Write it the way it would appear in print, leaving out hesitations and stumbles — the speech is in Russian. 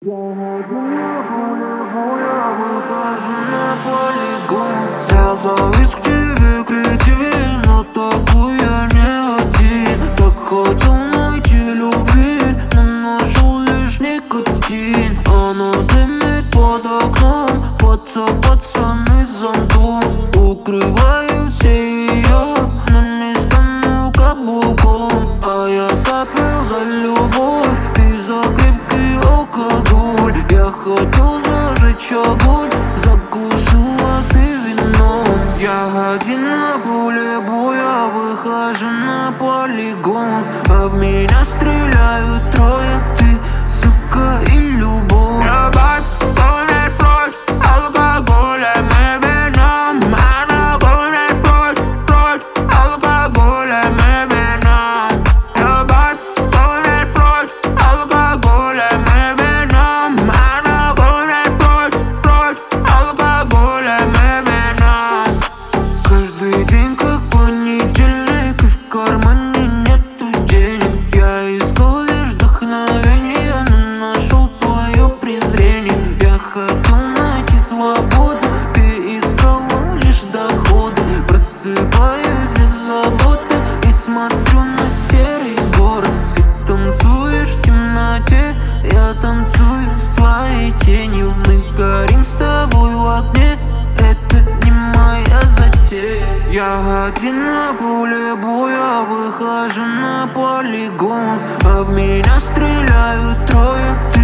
Я завис к тебе, кретин, но такой я не один. Так хотел найти любви, но нашел лишь никотин. Она дымит под окном, пацаны зонтом. Укрываю все ее намечтанную каблуком. А я топил за любовь и за крепкий алкоголь. Я хотел зажечь огонь, закусила ты вино. Я один на поле боя, выхожу на полигон. А в меня стреляют трое, ты, сука, и любовь. Любовь гонит прочь, алкоголем и вином. Она гонит прочь, алкоголем и вином. Любовь гонит прочь, алкоголем и вином. Она гонит прочь, алкоголем и вином. Каждый день как понедельник, и в кармане нету денег. Я искал лишь вдохновение, но нашел твое презрение. Я хотел найти свободу, ты искала лишь доходы. Просыпаюсь без заботы и смотрю на серый город. Ты танцуешь в темноте, я танцую с твоей тенью. Мы горим с тобой в огне, это не моя затея. Я один на поле боя, выхожу на полигон. А в меня стреляют трое, ты,